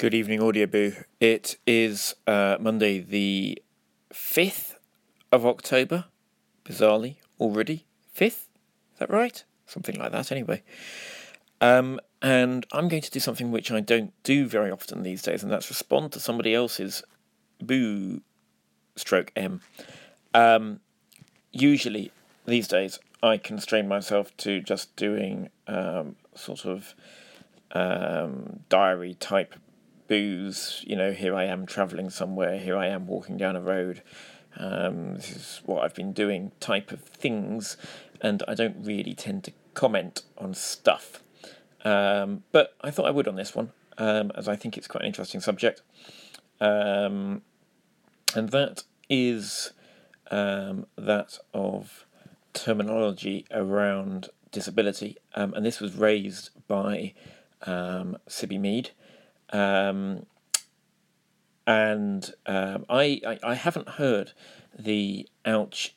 Good evening, Audioboo. It is Monday the 5th of October, bizarrely, already. 5th? Is that right? Something like that, anyway. And I'm going to do something which I don't do very often these days, and that's respond to somebody else's boo stroke M. Usually, these days, I constrain myself to just doing diary type boos. Here I am travelling somewhere, here I am walking down a road, this is what I've been doing type of things, and I don't really tend to comment on stuff. But I thought I would on this one, as I think it's quite an interesting subject. And that is that of terminology around disability. And this was raised by Sibby Mead. I haven't heard the Ouch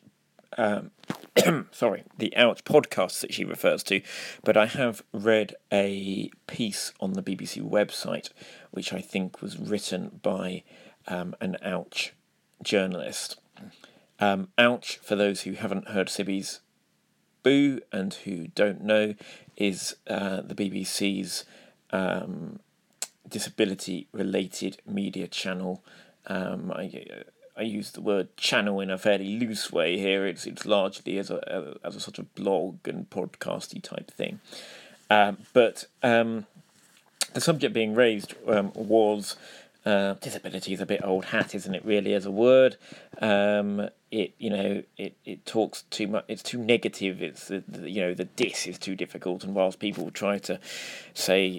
the Ouch podcast that she refers to, but I have read a piece on the BBC website which I think was written by an Ouch journalist. Ouch, for those who haven't heard Sibby's boo and who don't know, is the BBC's disability-related media channel. I use the word channel in a fairly loose way here. It's largely as a sort of blog and podcasty type thing. But the subject being raised was disability is a bit old hat, isn't it? Really, as a word, it talks too much. It's too negative. It's the dis is too difficult. And whilst people try to say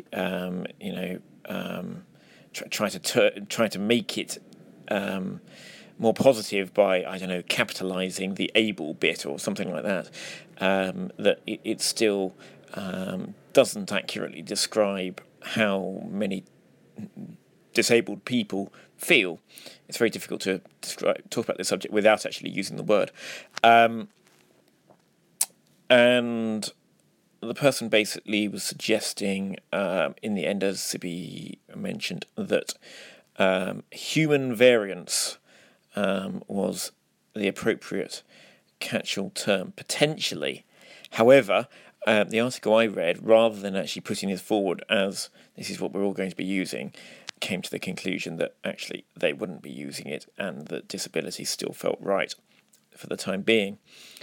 try to make it more positive by capitalising the able bit or something like that, that it still doesn't accurately describe how many disabled people feel. It's very difficult to talk about this subject without actually using the word. And the person basically was suggesting, in the end, as Sibby mentioned, that human variance was the appropriate catch-all term, potentially. However, the article I read, rather than actually putting this forward as this is what we're all going to be using, came to the conclusion that actually they wouldn't be using it and that disability still felt right for the time being.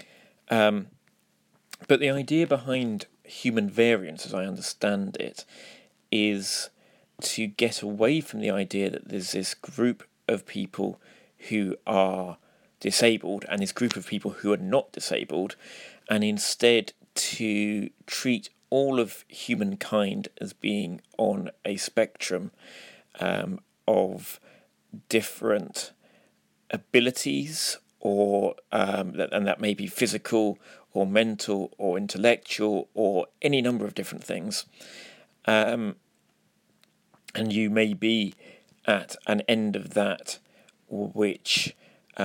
But the idea behind human variance, as I understand it, is to get away from the idea that there's this group of people who are disabled and this group of people who are not disabled, and instead to treat all of humankind as being on a spectrum of different abilities, or and that may be physical or mental or intellectual or any number of different things. And you may be at an end of that which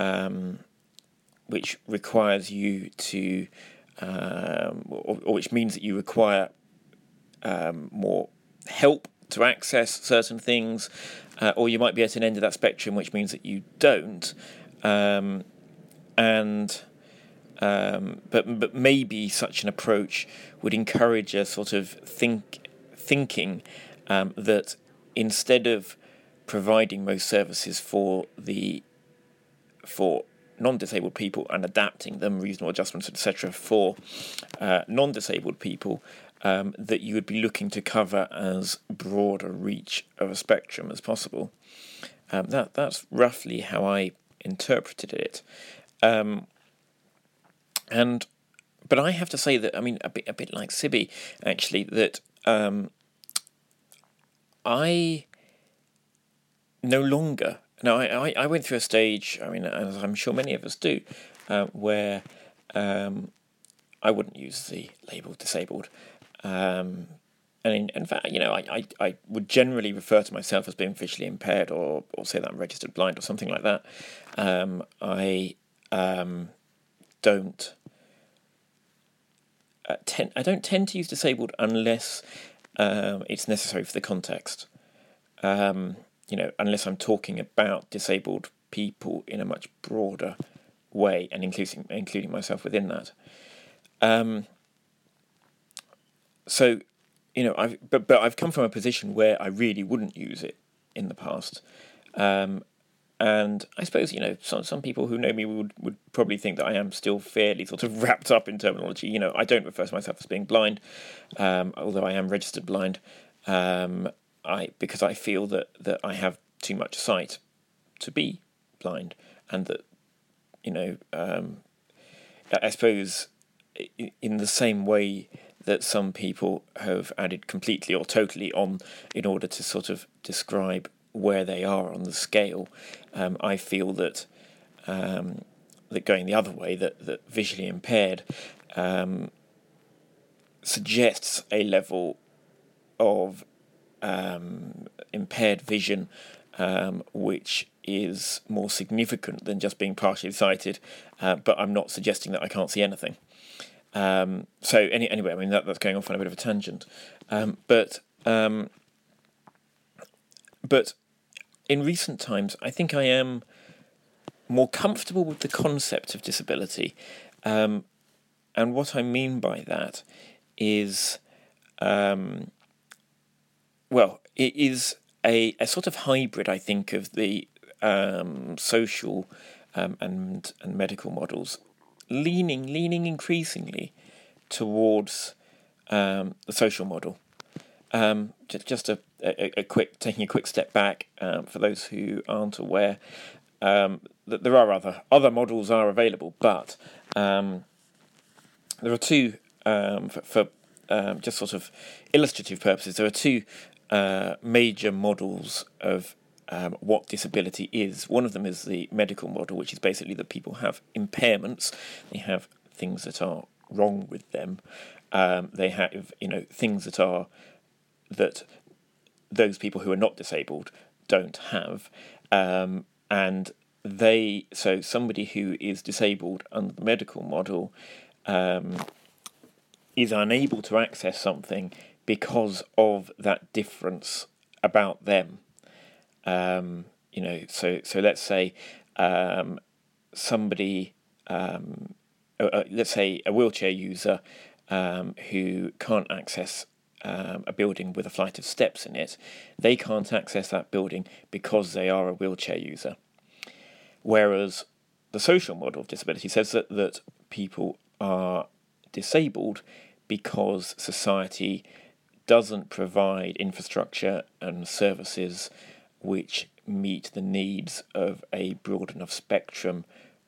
requires you to, or which means that you require more help to access certain things, or you might be at an end of that spectrum which means that you don't. But maybe such an approach would encourage a sort of thinking that instead of providing most services for non-disabled people and adapting them, reasonable adjustments, etc., for non-disabled people, that you would be looking to cover as broad a reach of a spectrum as possible. That's roughly how I interpreted it. But I have to say that, a bit like Sibby, actually, that I no longer. Now, I went through a stage, as I'm sure many of us do, where I wouldn't use the label disabled. And in fact, I would generally refer to myself as being visually impaired, or say that I'm registered blind or something like that. I don't tend to use disabled unless it's necessary for the context. unless I'm talking about disabled people in a much broader way, and including myself within that. So, I've come from a position where I really wouldn't use it in the past. And I suppose, some people who know me would probably think that I am still fairly sort of wrapped up in terminology. I don't refer to myself as being blind, although I am registered blind, because I feel that I have too much sight to be blind, and that, I suppose in the same way that some people have added completely or totally on in order to sort of describe where they are on the scale, I feel that going the other way, that visually impaired suggests a level of impaired vision which is more significant than just being partially sighted, but I'm not suggesting that I can't see anything. Anyway, I mean, that's going off on a bit of a tangent. But in recent times, I think I am more comfortable with the concept of disability. And what I mean by that is, it is a sort of hybrid, I think, of the social and medical models, leaning increasingly towards the social model. Just taking a quick step back for those who aren't aware, that there are other models are available, but there are two, for just sort of illustrative purposes, there are two major models of what disability is. One of them is the medical model, which is basically that people have impairments. They have things that are wrong with them. They have, things that those people who are not disabled don't have. And so somebody who is disabled under the medical model is unable to access something because of that difference about them. So let's say somebody, let's say a wheelchair user who can't access a building with a flight of steps in it, they can't access that building because they are a wheelchair user. Whereas the social model of disability says that people are disabled because society doesn't provide infrastructure and services which meet the needs of a broad enough spectrum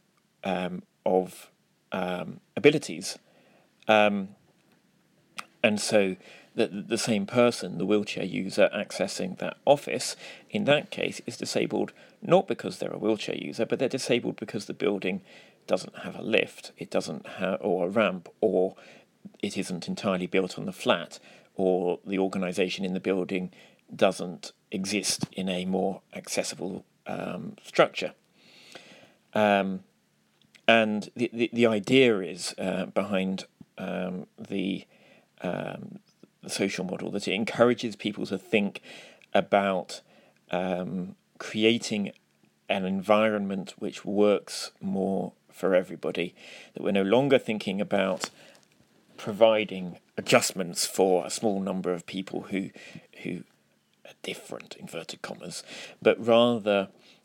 of abilities. And so the same person, the wheelchair user accessing that office, in that case is disabled not because they're a wheelchair user, but they're disabled because the building doesn't have a lift, it doesn't have, or a ramp, or it isn't entirely built on the flat, or the organisation in the building doesn't exist in a more accessible structure. And the idea is behind the social model that it encourages people to think about creating an environment which works more for everybody, that we're no longer thinking about providing adjustments for a small number of people who are different, inverted commas, but rather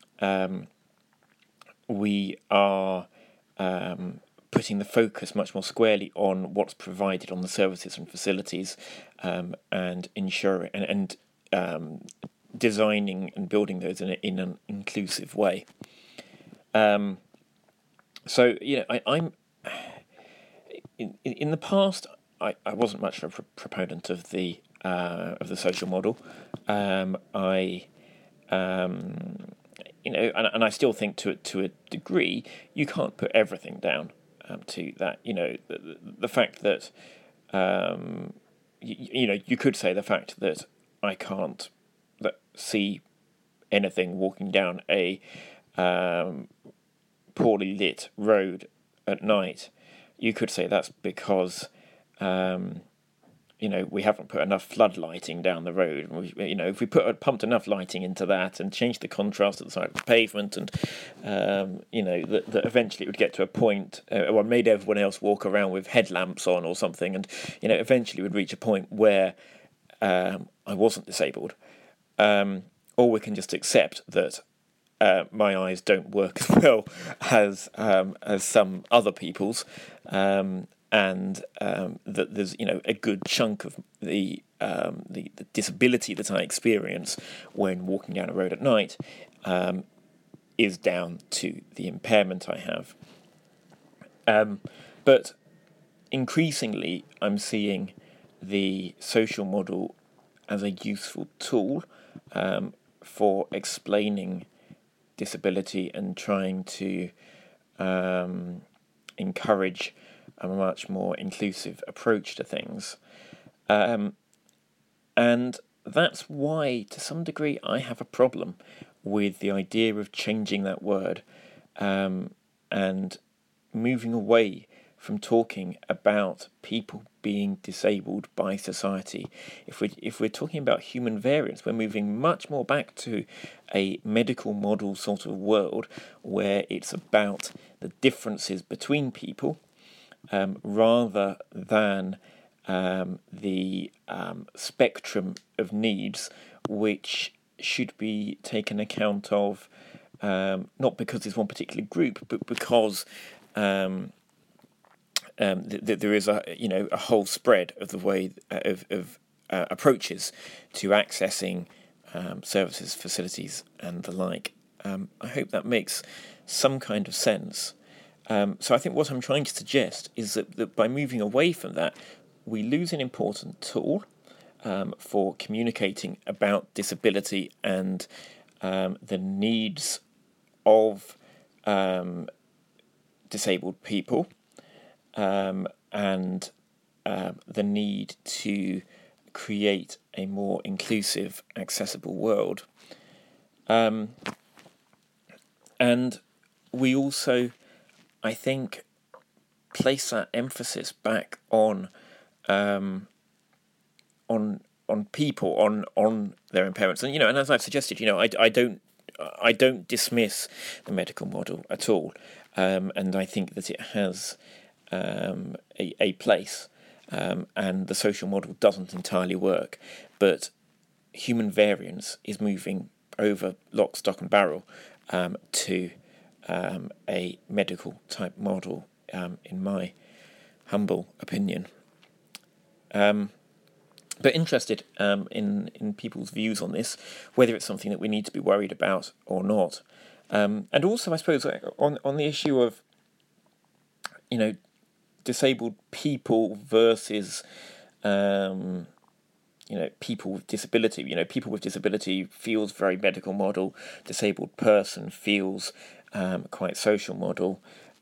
we are putting the focus much more squarely on what's provided on the services and facilities, and ensuring and designing and building those in an inclusive way. I'm in the past I wasn't much of a proponent of the social model. And I still think to a degree you can't put everything down to that. The fact that you could say the fact that I can't see anything walking down a poorly lit road at night. You could say that's because we haven't put enough floodlighting down the road. If we pumped enough lighting into that and changed the contrast at the side of the pavement, and that eventually it would get to a point, or made everyone else walk around with headlamps on or something, and eventually would reach a point where I wasn't disabled, or we can just accept that my eyes don't work as well as some other people's. And that there's a good chunk of the disability that I experience when walking down a road at night is down to the impairment I have. But increasingly, I'm seeing the social model as a useful tool for explaining disability and trying to encourage a much more inclusive approach to things. And that's why, to some degree, I have a problem with the idea of changing that word and moving away from talking about people being disabled by society. If we're talking about human variance, we're moving much more back to a medical model sort of world where it's about the differences between people, rather than the spectrum of needs, which should be taken account of, not because there's one particular group, but because there is a whole spread of the way of approaches to accessing services, facilities, and the like. I hope that makes some kind of sense. So I think what I'm trying to suggest is that by moving away from that, we lose an important tool for communicating about disability and the needs of disabled people, and the need to create a more inclusive, accessible world. And we also, I think, place that emphasis back on people, on their impairments, and as I've suggested, I don't dismiss the medical model at all, and I think that it has a place, and the social model doesn't entirely work, but human variance is moving over lock, stock, and barrel to a medical type model, in my humble opinion. But interested in people's views on this, whether it's something that we need to be worried about or not. And also, I suppose, on the issue of, disabled people versus, people with disability. People with disability feels very medical model. Disabled person feels quite social model.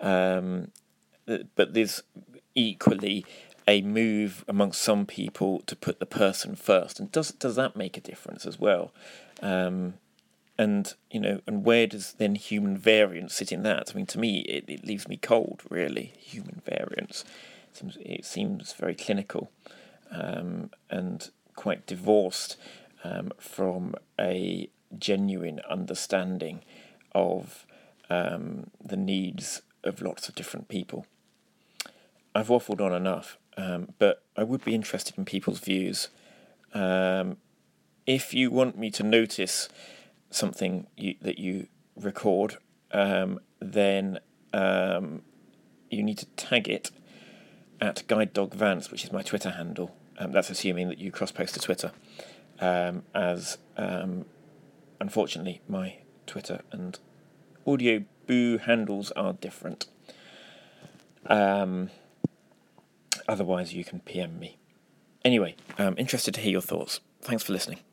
But there's equally a move amongst some people to put the person first, and does that make a difference as well? And where does then human variance sit in that? I mean, to me, it leaves me cold, really. Human variance, it seems very clinical, and quite divorced from a genuine understanding of the needs of lots of different people. I've waffled on enough, but I would be interested in people's views. If you want me to notice something that you record, then you need to tag it at Guide Dog Vance, which is my Twitter handle. That's assuming that you cross-post to Twitter, as unfortunately my Twitter and Audio Boo handles are different. Otherwise, you can PM me. Anyway, interested to hear your thoughts. Thanks for listening.